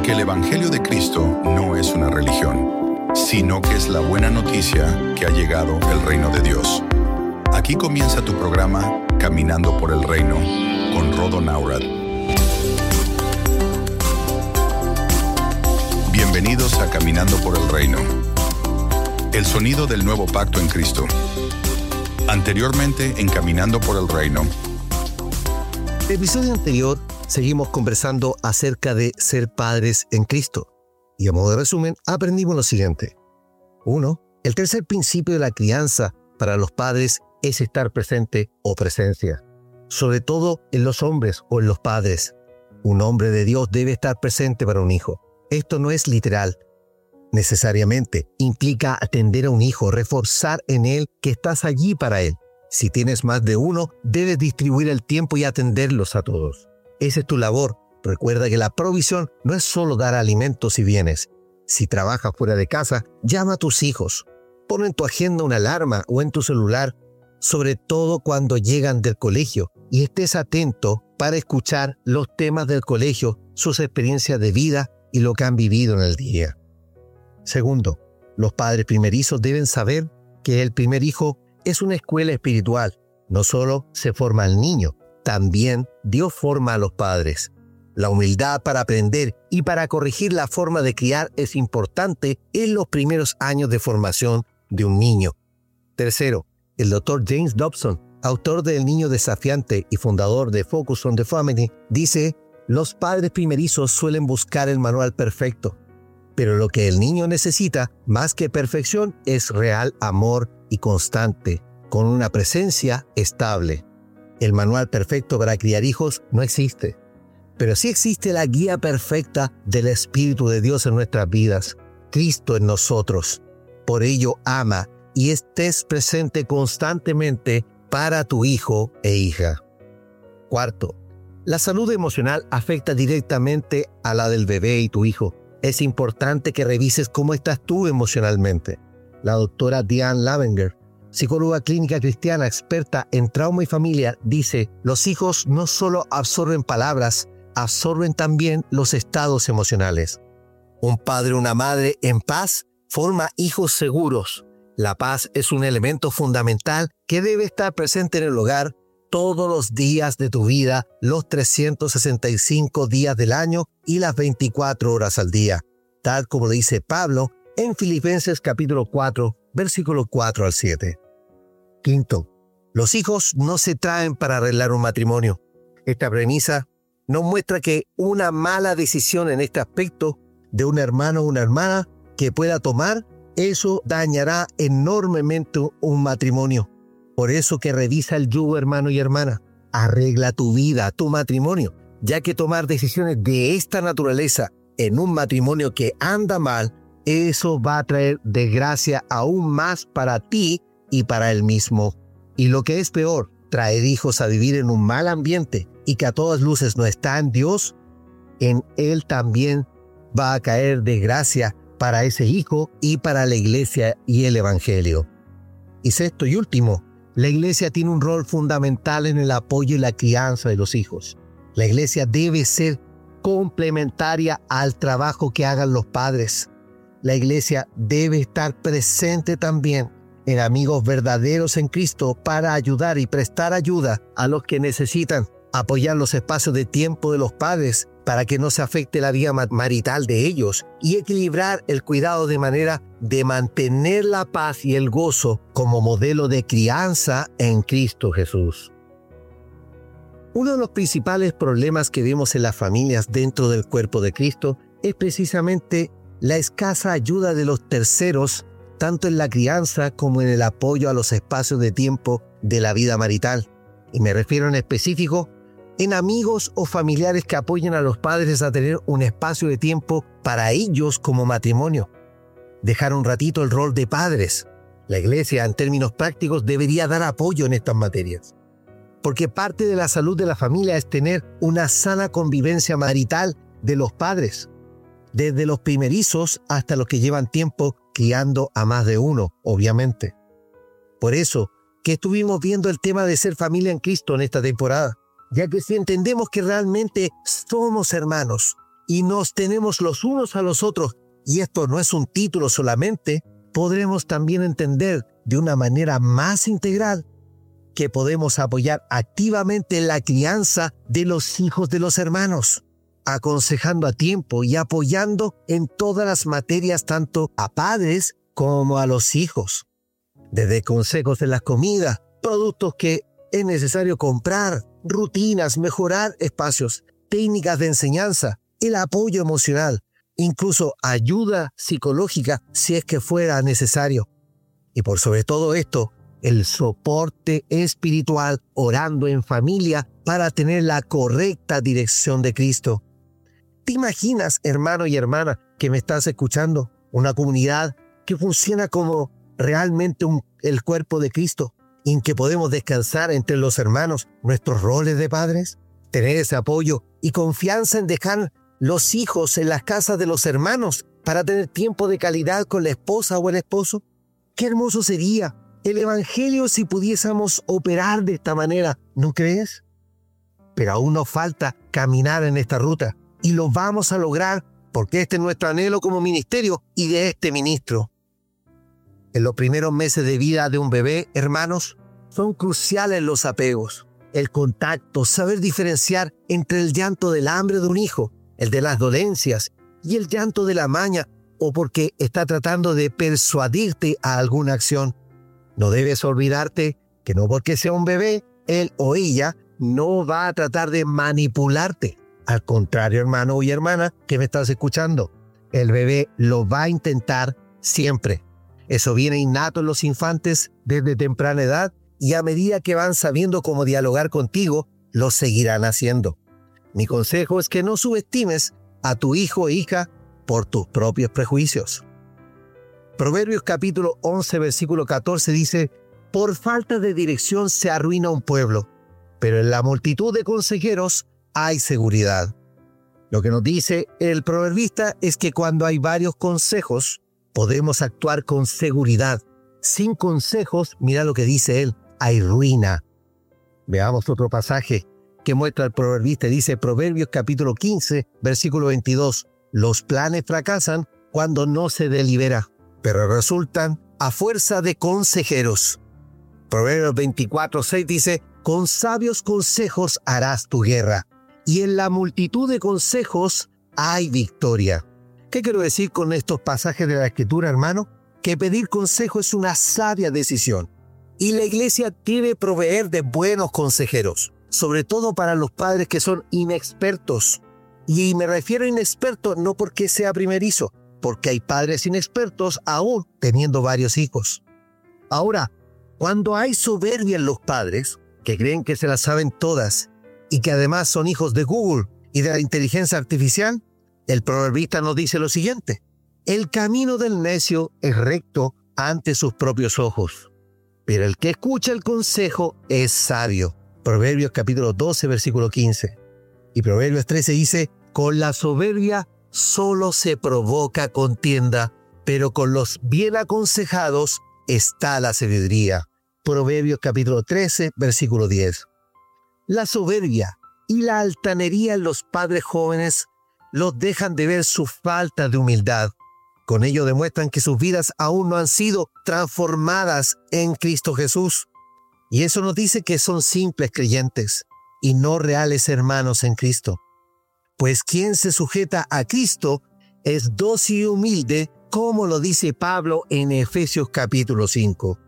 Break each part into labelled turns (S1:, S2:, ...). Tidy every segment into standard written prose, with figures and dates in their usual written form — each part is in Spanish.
S1: Porque el Evangelio de Cristo no es una religión, sino que es la buena noticia que ha llegado el reino de Dios. Aquí comienza tu programa Caminando por el Reino con Rodo Naurad. Bienvenidos a Caminando por el Reino. El sonido del nuevo pacto en Cristo. Anteriormente en Caminando por el Reino.
S2: En el episodio anterior seguimos conversando acerca de ser padres en Cristo. Y a modo de resumen, aprendimos lo siguiente. 1. El tercer principio de la crianza para los padres es estar presente o presencia. Sobre todo en los hombres o en los padres. Un hombre de Dios debe estar presente para un hijo. Esto no es literal. Necesariamente implica atender a un hijo, reforzar en él que estás allí para él. Si tienes más de uno, debes distribuir el tiempo y atenderlos a todos. Esa es tu labor. Recuerda que la provisión no es solo dar alimentos y bienes. Si trabajas fuera de casa, llama a tus hijos. Pon en tu agenda una alarma o en tu celular, sobre todo cuando llegan del colegio, y estés atento para escuchar los temas del colegio, sus experiencias de vida y lo que han vivido en el día. 2. Los padres primerizos deben saber que el primer hijo es una escuela espiritual. No solo se forma al niño, también Dios forma a los padres. La humildad para aprender y para corregir la forma de criar es importante en los primeros años de formación de un niño. 3. El Dr. James Dobson, autor de El Niño Desafiante y fundador de Focus on the Family, dice: los padres primerizos suelen buscar el manual perfecto, pero lo que el niño necesita, más que perfección, es real amor y constante, con una presencia estable. El manual perfecto para criar hijos no existe, pero sí existe la guía perfecta del Espíritu de Dios en nuestras vidas, Cristo en nosotros. Por ello, ama y estés presente constantemente para tu hijo e hija. 4. La salud emocional afecta directamente a la del bebé y tu hijo. Es importante que revises cómo estás tú emocionalmente. La doctora Diane Lavenger, psicóloga clínica cristiana experta en trauma y familia, dice: los hijos no solo absorben palabras, absorben también los estados emocionales. Un padre o una madre en paz forma hijos seguros. La paz es un elemento fundamental que debe estar presente en el hogar todos los días de tu vida, los 365 días del año y las 24 horas al día, tal como lo dice Pablo en Filipenses capítulo 4, versículo 4 al 7. 5. Los hijos no se traen para arreglar un matrimonio. Esta premisa nos muestra que una mala decisión en este aspecto de un hermano o una hermana que pueda tomar, eso dañará enormemente un matrimonio. Por eso que revisa el yugo, hermano y hermana. Arregla tu vida, tu matrimonio, ya que tomar decisiones de esta naturaleza en un matrimonio que anda mal, eso va a traer desgracia aún más para ti y para él mismo. Y lo que es peor, traer hijos a vivir en un mal ambiente y que a todas luces no está en Dios, en él también va a caer desgracia para ese hijo y para la iglesia y el evangelio. Y 6. y último, la iglesia tiene un rol fundamental en el apoyo y la crianza de los hijos. La iglesia debe ser complementaria al trabajo que hagan los padres. La iglesia debe estar presente también en amigos verdaderos en Cristo para ayudar y prestar ayuda a los que necesitan, apoyar los espacios de tiempo de los padres para que no se afecte la vida marital de ellos y equilibrar el cuidado de manera de mantener la paz y el gozo como modelo de crianza en Cristo Jesús. Uno de los principales problemas que vemos en las familias dentro del cuerpo de Cristo es precisamente la escasa ayuda de los terceros, tanto en la crianza como en el apoyo a los espacios de tiempo de la vida marital. Y me refiero en específico en amigos o familiares que apoyen a los padres a tener un espacio de tiempo para ellos como matrimonio. Dejar un ratito el rol de padres. La iglesia, en términos prácticos, debería dar apoyo en estas materias. Porque parte de la salud de la familia es tener una sana convivencia marital de los padres, desde los primerizos hasta los que llevan tiempo criando a más de uno, obviamente. Por eso que estuvimos viendo el tema de ser familia en Cristo en esta temporada, ya que si entendemos que realmente somos hermanos y nos tenemos los unos a los otros, y esto no es un título solamente, podremos también entender de una manera más integral que podemos apoyar activamente la crianza de los hijos de los hermanos, aconsejando a tiempo y apoyando en todas las materias tanto a padres como a los hijos. Desde consejos de las comidas, productos que es necesario comprar, rutinas, mejorar espacios, técnicas de enseñanza, el apoyo emocional, incluso ayuda psicológica si es que fuera necesario. Y por sobre todo esto, el soporte espiritual orando en familia para tener la correcta dirección de Cristo. ¿Te imaginas, hermano y hermana, que me estás escuchando, una comunidad que funciona como realmente el cuerpo de Cristo, en que podemos descansar entre los hermanos nuestros roles de padres, tener ese apoyo y confianza en dejar los hijos en las casas de los hermanos para tener tiempo de calidad con la esposa o el esposo? ¡Qué hermoso sería el evangelio si pudiésemos operar de esta manera! ¿No crees? Pero aún nos falta caminar en esta ruta y lo vamos a lograr porque este es nuestro anhelo como ministerio y de este ministro. En los primeros meses de vida de un bebé, hermanos, son cruciales los apegos, el contacto, saber diferenciar entre el llanto del hambre de un hijo, el de las dolencias y el llanto de la maña o porque está tratando de persuadirte a alguna acción. No debes olvidarte que no porque sea un bebé, él o ella no va a tratar de manipularte. Al contrario, hermano y hermana que me estás escuchando, el bebé lo va a intentar siempre. Eso viene innato en los infantes desde temprana edad y a medida que van sabiendo cómo dialogar contigo, lo seguirán haciendo. Mi consejo es que no subestimes a tu hijo o hija por tus propios prejuicios. Proverbios capítulo 11, versículo 14 dice: por falta de dirección se arruina un pueblo, pero en la multitud de consejeros hay seguridad. Lo que nos dice el proverbista es que cuando hay varios consejos, podemos actuar con seguridad. Sin consejos, mira lo que dice él, hay ruina. Veamos otro pasaje que muestra el proverbista. Dice Proverbios capítulo 15, versículo 22. Los planes fracasan cuando no se delibera, pero resultan a fuerza de consejeros. Proverbios 24, 6 dice: con sabios consejos harás tu guerra, y en la multitud de consejos hay victoria. ¿Qué quiero decir con estos pasajes de la Escritura, hermano? Que pedir consejo es una sabia decisión. Y la iglesia debe proveer de buenos consejeros, sobre todo para los padres que son inexpertos. Y me refiero a inexpertos no porque sea primerizo, porque hay padres inexpertos aún teniendo varios hijos. Ahora, cuando hay soberbia en los padres, que creen que se las saben todas, y que además son hijos de Google y de la inteligencia artificial, el proverbista nos dice lo siguiente: el camino del necio es recto ante sus propios ojos, pero el que escucha el consejo es sabio. Proverbios capítulo 12, versículo 15. Y Proverbios 13 dice: con la soberbia solo se provoca contienda, pero con los bien aconsejados está la sabiduría. Proverbios capítulo 13, versículo 10. La soberbia y la altanería en los padres jóvenes los dejan de ver su falta de humildad. Con ello demuestran que sus vidas aún no han sido transformadas en Cristo Jesús. Y eso nos dice que son simples creyentes y no reales hermanos en Cristo. Pues quien se sujeta a Cristo es dócil y humilde, como lo dice Pablo en Efesios capítulo 5.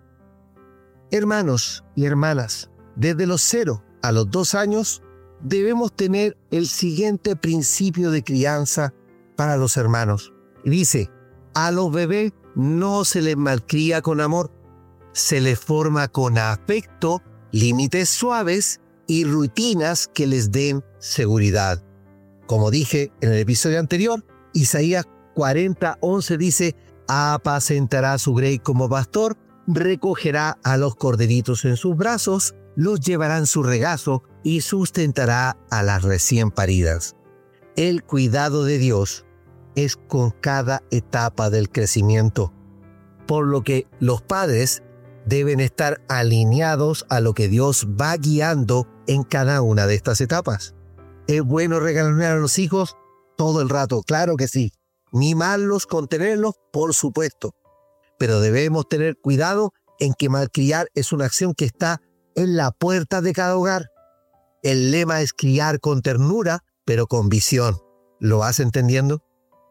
S2: Hermanos y hermanas, desde los 0 a los 2 años, debemos tener el siguiente principio de crianza para los hermanos. Y dice: a los bebés no se les malcría con amor, se les forma con afecto, límites suaves y rutinas que les den seguridad. Como dije en el episodio anterior, Isaías 40:11 dice: apacentará a su grey como pastor, recogerá a los corderitos en sus brazos, los llevará en su regazo y sustentará a las recién paridas. El cuidado de Dios es con cada etapa del crecimiento, por lo que los padres deben estar alineados a lo que Dios va guiando en cada una de estas etapas. Es bueno regañar a los hijos, todo el rato, claro que sí. Mimarlos, contenerlos, por supuesto. Pero debemos tener cuidado en que malcriar es una acción que está en la puerta de cada hogar. El lema es criar con ternura, pero con visión. ¿Lo vas entendiendo?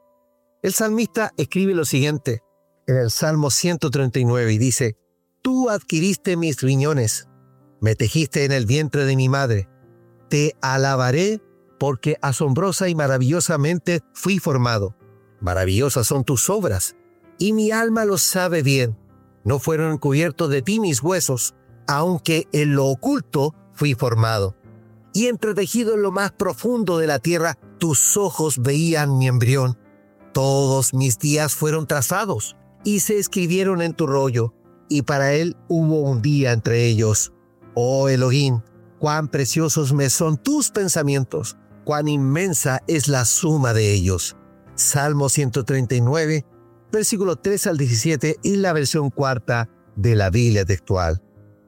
S2: El salmista escribe lo siguiente en el Salmo 139 y dice: Tú adquiriste mis riñones, me tejiste en el vientre de mi madre. Te alabaré porque asombrosa y maravillosamente fui formado. Maravillosas son tus obras, y mi alma lo sabe bien. No fueron encubiertos de ti mis huesos, aunque en lo oculto fui formado. Y entretejido en lo más profundo de la tierra, tus ojos veían mi embrión. Todos mis días fueron trazados y se escribieron en tu rollo, y para él hubo un día entre ellos. Oh Elohim, cuán preciosos me son tus pensamientos, cuán inmensa es la suma de ellos. Salmo 139, versículos 3 al 17 y la versión cuarta de la Biblia textual.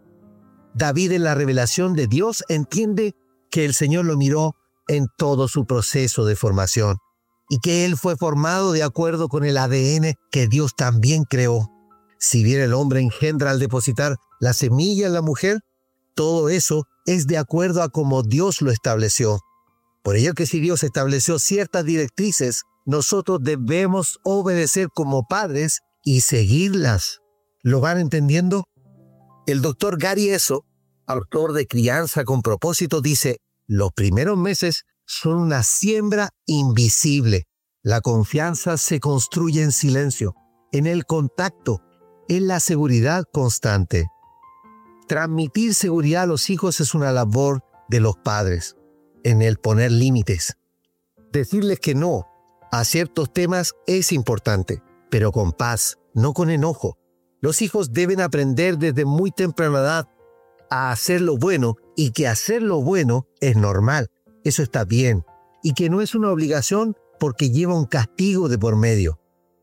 S2: David, en la revelación de Dios, entiende que el Señor lo miró en todo su proceso de formación y que él fue formado de acuerdo con el ADN que Dios también creó. Si bien el hombre engendra al depositar la semilla en la mujer, todo eso es de acuerdo a cómo Dios lo estableció. Por ello que si Dios estableció ciertas directrices, nosotros debemos obedecer como padres y seguirlas. ¿Lo van entendiendo? El doctor Gary Eso, autor de Crianza con Propósito, dice: los primeros meses son una siembra invisible. La confianza se construye en silencio, en el contacto, en la seguridad constante. Transmitir seguridad a los hijos es una labor de los padres, en el poner límites. Decirles que no a ciertos temas es importante, pero con paz, no con enojo. Los hijos deben aprender desde muy temprana edad a hacer lo bueno, y que hacer lo bueno es normal, eso está bien, y que no es una obligación porque lleva un castigo de por medio.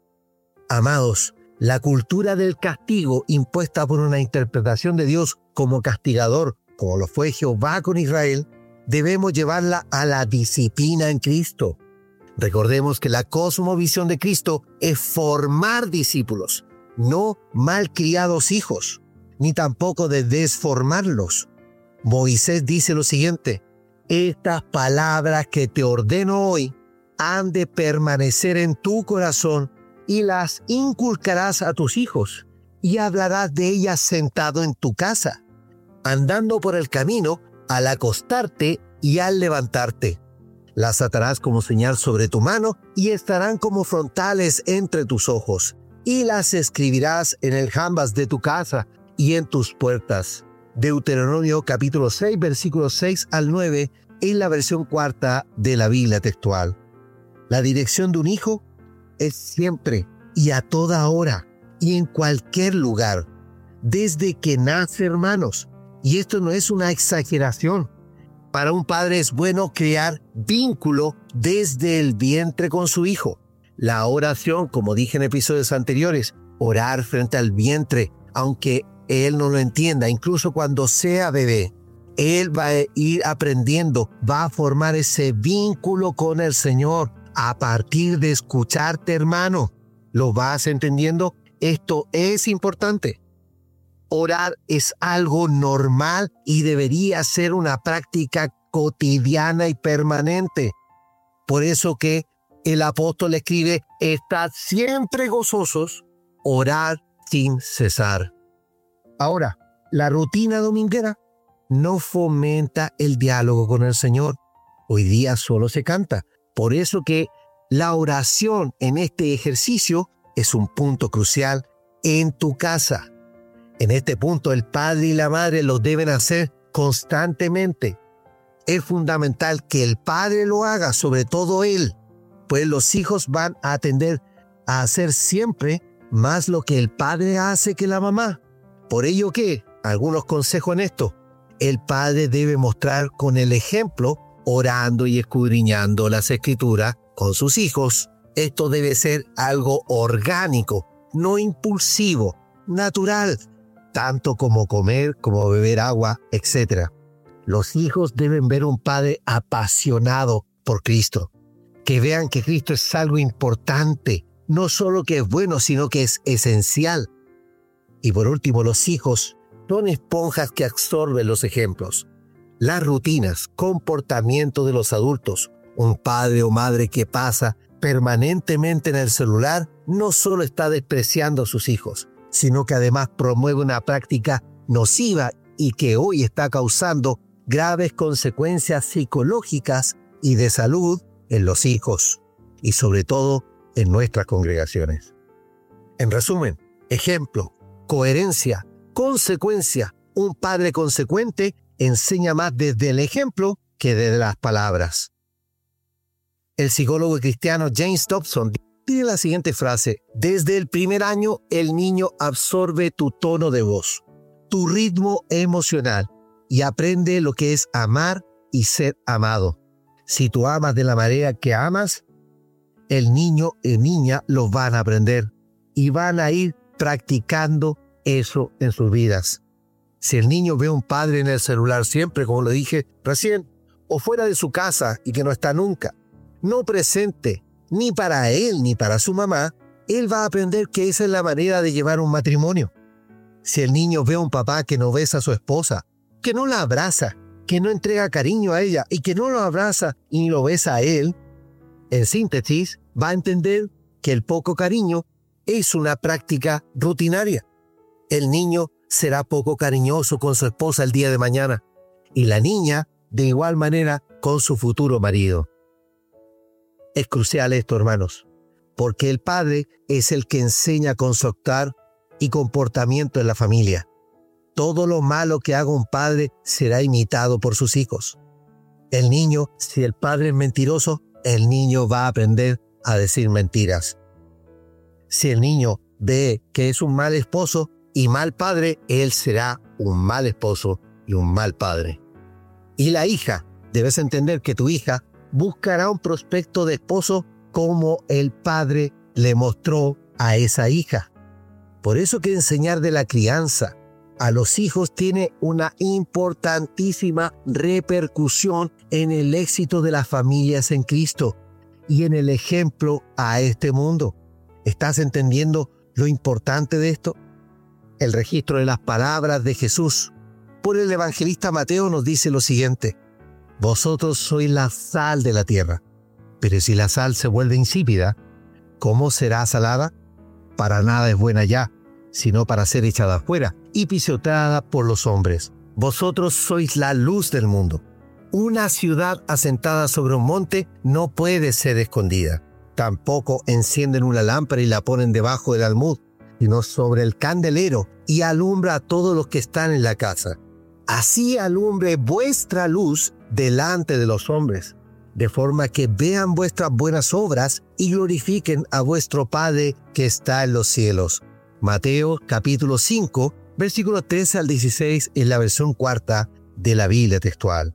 S2: Amados, la cultura del castigo impuesta por una interpretación de Dios como castigador, como lo fue Jehová con Israel, debemos llevarla a la disciplina en Cristo. Recordemos que la cosmovisión de Cristo es formar discípulos, no malcriados hijos, ni tampoco de desformarlos. Moisés dice lo siguiente: estas palabras que te ordeno hoy han de permanecer en tu corazón y las inculcarás a tus hijos y hablarás de ellas sentado en tu casa, andando por el camino, al acostarte y al levantarte. Las atarás como señal sobre tu mano y estarán como frontales entre tus ojos, y las escribirás en el jambas de tu casa y en tus puertas. Deuteronomio capítulo 6, versículos 6 al 9, en la versión cuarta de la Biblia textual. La dirección de un hijo es siempre y a toda hora y en cualquier lugar, desde que nace, hermanos. Y esto no es una exageración. Para un padre es bueno crear vínculo desde el vientre con su hijo. La oración, como dije en episodios anteriores, orar frente al vientre, aunque él no lo entienda, incluso cuando sea bebé, él va a ir aprendiendo, va a formar ese vínculo con el Señor a partir de escucharte, hermano. ¿Lo vas entendiendo? Esto es importante. Orar es algo normal y debería ser una práctica cotidiana y permanente. Por eso que el apóstol escribe: estad siempre gozosos, orad sin cesar. Ahora, la rutina dominguera no fomenta el diálogo con el Señor. Hoy día solo se canta. Por eso que la oración en este ejercicio es un punto crucial en tu casa. En este punto el padre y la madre lo deben hacer constantemente. Es fundamental que el padre lo haga, sobre todo él, pues los hijos van a tender a hacer siempre más lo que el padre hace que la mamá. Por ello que, algunos consejos en esto: el padre debe mostrar con el ejemplo, orando y escudriñando las escrituras con sus hijos. Esto debe ser algo orgánico, no impulsivo, natural, tanto como comer, como beber agua, etc. Los hijos deben ver un padre apasionado por Cristo, que vean que Cristo es algo importante, no solo que es bueno, sino que es esencial. Y por último, los hijos son esponjas que absorben los ejemplos, las rutinas, comportamiento de los adultos. Un padre o madre que pasa permanentemente en el celular no solo está despreciando a sus hijos, sino que además promueve una práctica nociva y que hoy está causando graves consecuencias psicológicas y de salud en los hijos y sobre todo en nuestras congregaciones. En resumen, ejemplo, coherencia, consecuencia. Un padre consecuente enseña más desde el ejemplo que desde las palabras. El psicólogo cristiano James Dobson tiene la siguiente frase: desde el primer año el niño absorbe tu tono de voz, tu ritmo emocional y aprende lo que es amar y ser amado. Si tú amas de la manera que amas, el niño y niña lo van a aprender y van a ir practicando eso en sus vidas. Si el niño ve a un padre en el celular siempre, como lo dije recién, o fuera de su casa y que no está nunca, no presente ni para él ni para su mamá, él va a aprender que esa es la manera de llevar un matrimonio. Si el niño ve a un papá que no besa a su esposa, que no la abraza, que no entrega cariño a ella y que no lo abraza y lo besa a él, en síntesis, va a entender que el poco cariño es una práctica rutinaria. El niño será poco cariñoso con su esposa el día de mañana y la niña de igual manera con su futuro marido. Es crucial esto, hermanos, porque el padre es el que enseña con su actuar y comportamiento en la familia. Todo lo malo que haga un padre será imitado por sus hijos. El niño, si el padre es mentiroso, el niño va a aprender a decir mentiras. Si el niño ve que es un mal esposo y mal padre, él será un mal esposo y un mal padre. Y la hija, debes entender que tu hija buscará un prospecto de esposo como el padre le mostró a esa hija. Por eso que enseñar de la crianza a los hijos tiene una importantísima repercusión en el éxito de las familias en Cristo y en el ejemplo a este mundo. ¿Estás entendiendo lo importante de esto? El registro de las palabras de Jesús por el evangelista Mateo nos dice lo siguiente: vosotros sois la sal de la tierra, pero si la sal se vuelve insípida, ¿cómo será salada? Para nada es buena ya, sino para ser echada afuera y pisoteada por los hombres. Vosotros sois la luz del mundo. Una ciudad asentada sobre un monte no puede ser escondida. Tampoco encienden una lámpara y la ponen debajo del almud, sino sobre el candelero, y alumbra a todos los que están en la casa. Así alumbre vuestra luz delante de los hombres, de forma que vean vuestras buenas obras y glorifiquen a vuestro Padre que está en los cielos. Mateo capítulo 5, versículos 13 al 16 en la versión cuarta de la Biblia textual.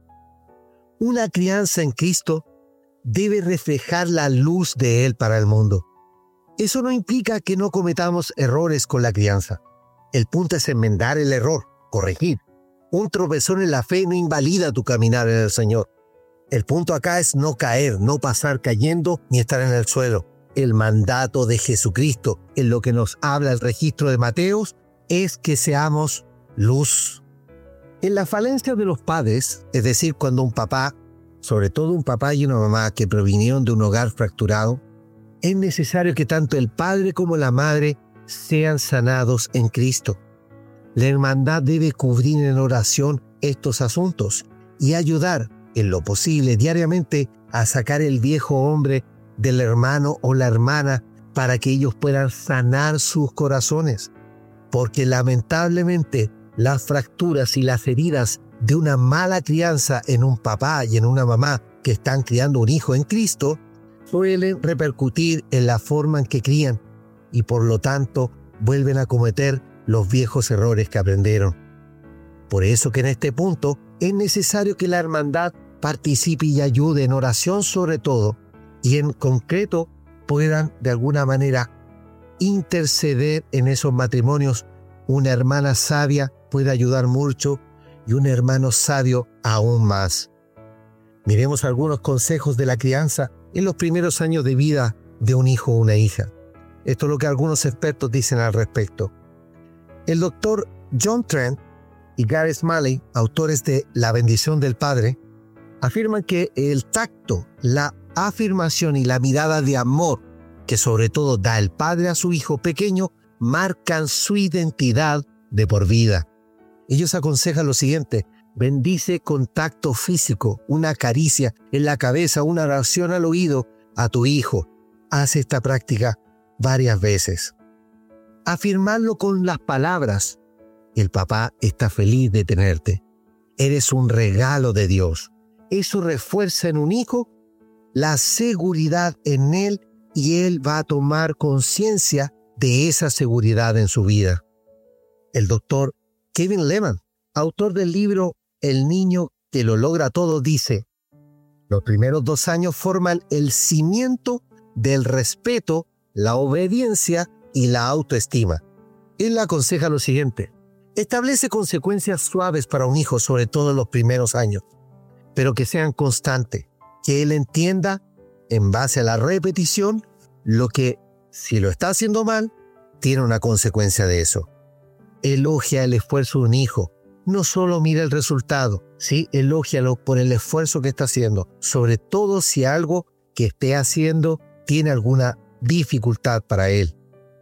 S2: Una crianza en Cristo debe reflejar la luz de Él para el mundo. Eso no implica que no cometamos errores con la crianza. El punto es enmendar el error, corregir. Un tropezón en la fe no invalida tu caminar en el Señor. El punto acá es no caer, no pasar cayendo ni estar en el suelo. El mandato de Jesucristo, en lo que nos habla el registro de Mateo, es que seamos luz. En la falencia de los padres, es decir, cuando un papá, sobre todo un papá y una mamá que provinieron de un hogar fracturado, es necesario que tanto el padre como la madre sean sanados en Cristo. La hermandad debe cubrir en oración estos asuntos y ayudar, en lo posible diariamente, a sacar el viejo hombre del hermano o la hermana para que ellos puedan sanar sus corazones. Porque lamentablemente las fracturas y las heridas de una mala crianza en un papá y en una mamá que están criando un hijo en Cristo suelen repercutir en la forma en que crían y por lo tanto vuelven a cometer los viejos errores que aprendieron. Por eso que en este punto es necesario que la hermandad participe y ayude en oración sobre todo y en concreto puedan de alguna manera interceder en esos matrimonios. Una hermana sabia puede ayudar mucho y un hermano sabio aún más. Miremos algunos consejos de la crianza en los primeros años de vida de un hijo o una hija. Esto es lo que algunos expertos dicen al respecto. El doctor John Trent y Gary Smalley, autores de La bendición del padre, afirman que el tacto, la afirmación y la mirada de amor que sobre todo da el padre a su hijo pequeño marcan su identidad de por vida. Ellos aconsejan lo siguiente: bendice con tacto físico, una caricia en la cabeza, una oración al oído a tu hijo. Haz esta práctica varias veces. Afirmarlo con las palabras: el papá está feliz de tenerte. Eres un regalo de Dios. Eso refuerza en un hijo la seguridad en él y él va a tomar conciencia de esa seguridad en su vida. El doctor Kevin Lehman, autor del libro El niño que lo logra todo, dice: los primeros 2 años forman el cimiento del respeto, la obediencia y la autoestima. Él aconseja lo siguiente: establece consecuencias suaves para un hijo, sobre todo en los primeros años, pero que sean constantes, que él entienda en base a la repetición lo que, si lo está haciendo mal, tiene una consecuencia de eso. Elogia el esfuerzo de un hijo. No solo mira el resultado, ¿sí? Elógialo por el esfuerzo que está haciendo, sobre todo si algo que esté haciendo tiene alguna dificultad para él.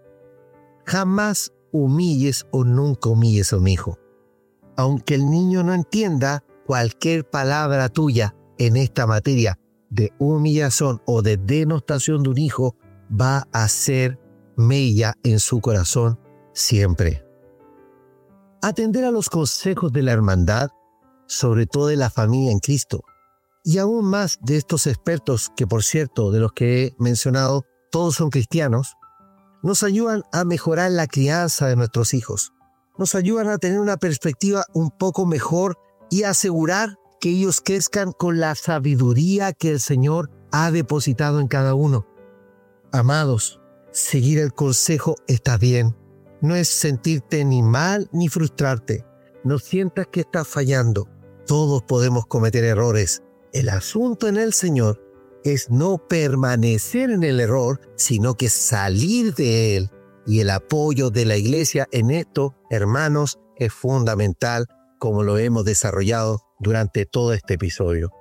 S2: Jamás humilles o nunca humilles a un hijo. Aunque el niño no entienda, cualquier palabra tuya en esta materia de humillación o de denostación de un hijo va a hacer mella en su corazón siempre. Atender a los consejos de la hermandad, sobre todo de la familia en Cristo, y aún más de estos expertos, que por cierto, de los que he mencionado, todos son cristianos, nos ayudan a mejorar la crianza de nuestros hijos, nos ayudan a tener una perspectiva un poco mejor y a asegurar que ellos crezcan con la sabiduría que el Señor ha depositado en cada uno. Amados, seguir el consejo está bien. No es sentirte ni mal ni frustrarte. No sientas que estás fallando. Todos podemos cometer errores. El asunto en el Señor es no permanecer en el error, sino que salir de él. Y el apoyo de la iglesia en esto, hermanos, es fundamental, como lo hemos desarrollado durante todo este episodio.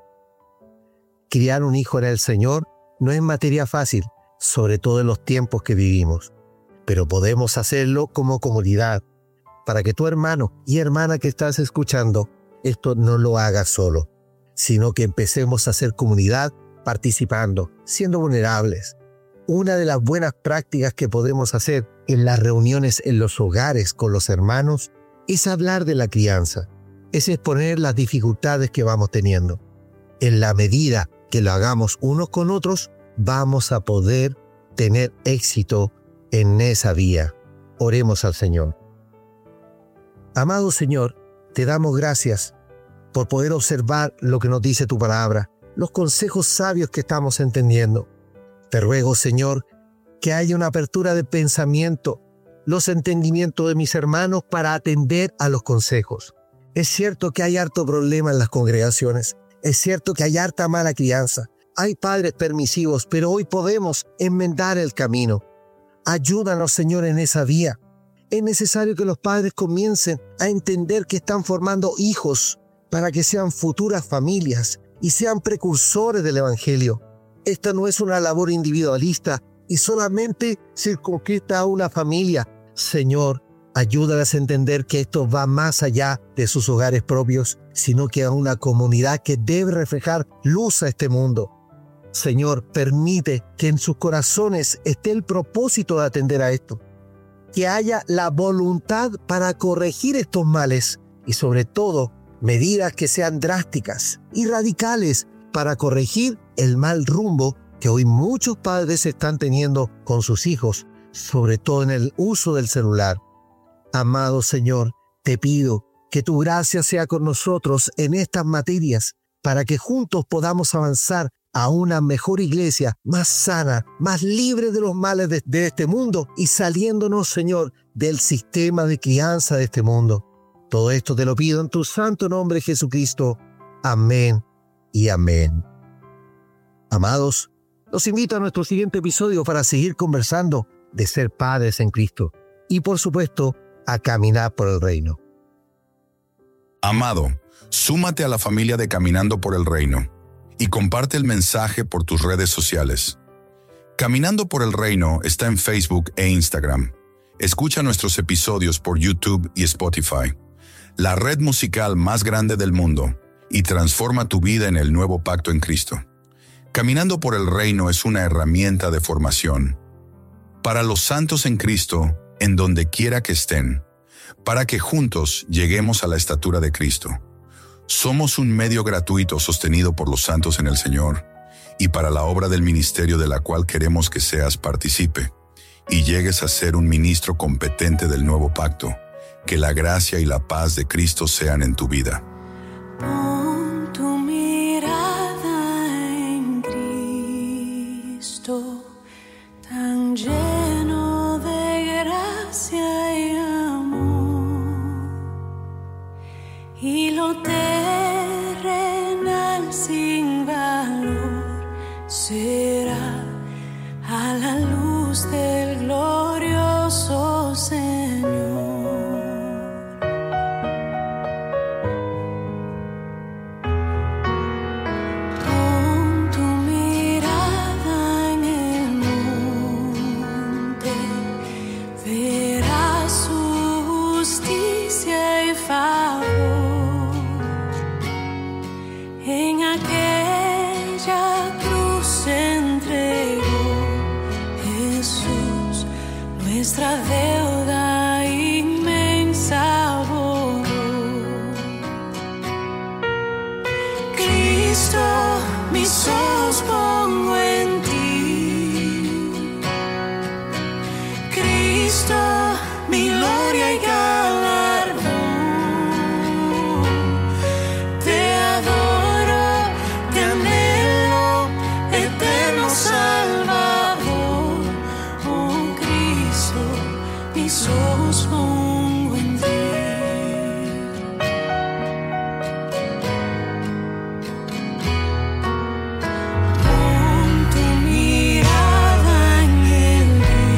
S2: Criar un hijo en el Señor no es materia fácil, sobre todo en los tiempos que vivimos, pero podemos hacerlo como comunidad, para que tu hermano y hermana que estás escuchando esto no lo hagas solo, sino que empecemos a hacer comunidad participando, siendo vulnerables. Una de las buenas prácticas que podemos hacer en las reuniones en los hogares con los hermanos es hablar de la crianza, es exponer las dificultades que vamos teniendo. En la medida que lo hagamos unos con otros, vamos a poder tener éxito en esa vía. Oremos al Señor. Amado Señor, te damos gracias por poder observar lo que nos dice tu palabra, los consejos sabios que estamos entendiendo. Te ruego, Señor, que haya una apertura de pensamiento, los entendimientos de mis hermanos para atender a los consejos. Es cierto que hay harto problema en las congregaciones. Es cierto que hay harta mala crianza. Hay padres permisivos, pero hoy podemos enmendar el camino. Ayúdanos, Señor, en esa vía. Es necesario que los padres comiencen a entender que están formando hijos para que sean futuras familias y sean precursores del Evangelio. Esta no es una labor individualista y solamente circunscrita a una familia. Señor, ayúdalas a entender que esto va más allá de sus hogares propios, sino que a una comunidad que debe reflejar luz a este mundo. Señor, permite que en sus corazones esté el propósito de atender a esto, que haya la voluntad para corregir estos males y sobre todo medidas que sean drásticas y radicales para corregir el mal rumbo que hoy muchos padres están teniendo con sus hijos, sobre todo en el uso del celular. Amado Señor, te pido que tu gracia sea con nosotros en estas materias para que juntos podamos avanzar a una mejor iglesia, más sana, más libre de los males de este mundo y saliéndonos, Señor, del sistema de crianza de este mundo. Todo esto te lo pido en tu santo nombre, Jesucristo. Amén y amén. Amados, los invito a nuestro siguiente episodio para seguir conversando de ser padres en Cristo y, por supuesto, a caminar por el reino.
S1: Amado, súmate a la familia de Caminando por el Reino y comparte el mensaje por tus redes sociales. Caminando por el Reino está en Facebook e Instagram. Escucha nuestros episodios por YouTube y Spotify, la red musical más grande del mundo, y transforma tu vida en el nuevo pacto en Cristo. Caminando por el Reino es una herramienta de formación para los santos en Cristo, en donde quiera que estén, para que juntos lleguemos a la estatura de Cristo. Somos un medio gratuito sostenido por los santos en el Señor y para la obra del ministerio de la cual queremos que seas partícipe y llegues a ser un ministro competente del nuevo pacto. Que la gracia y la paz de Cristo sean en tu vida.
S3: Pon tu mirada en Cristo, tan lleno de gracia y amor, y lo terrenal sin valor será a la luz del glorioso Señor. Nuestra deuda inmensa borró. Cristo, mis ojos pongo en ti. Cristo, mi gloria y galardón. Te adoro, te anhelo, eterno Salvador. Oh Cristo, mis ojos pongo en ti. Pon tu mirada en el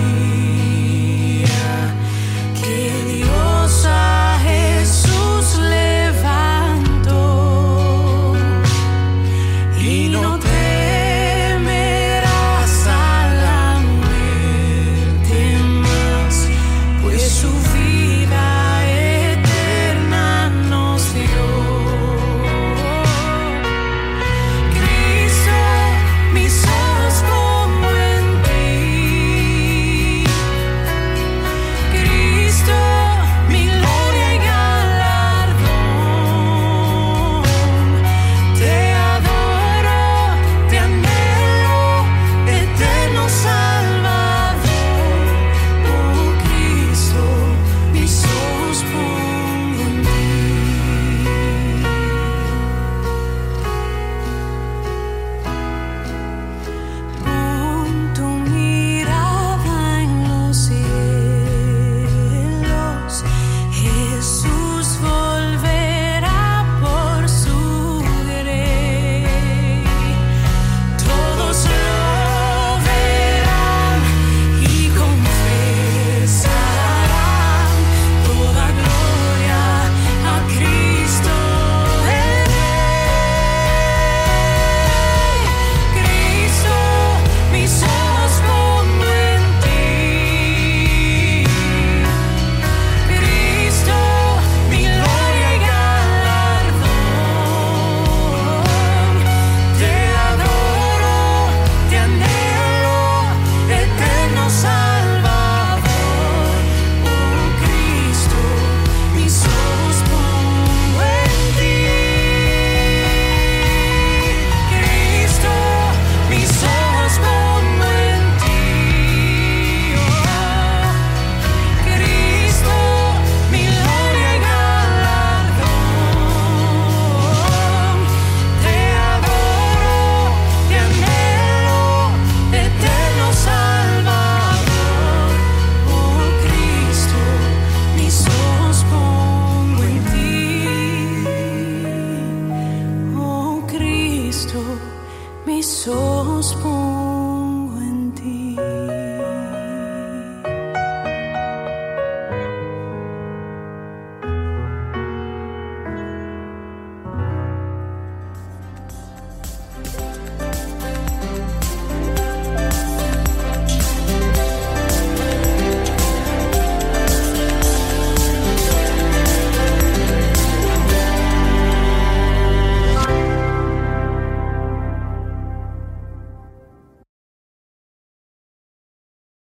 S3: día que Dios a Jesús levantó, y no temerás a la muerte más, pues su vida eterna nos dio. Cristo, mis ojos pongo en ti. Cristo, mi gloria y galardón. Te adoro, mis ojos puros.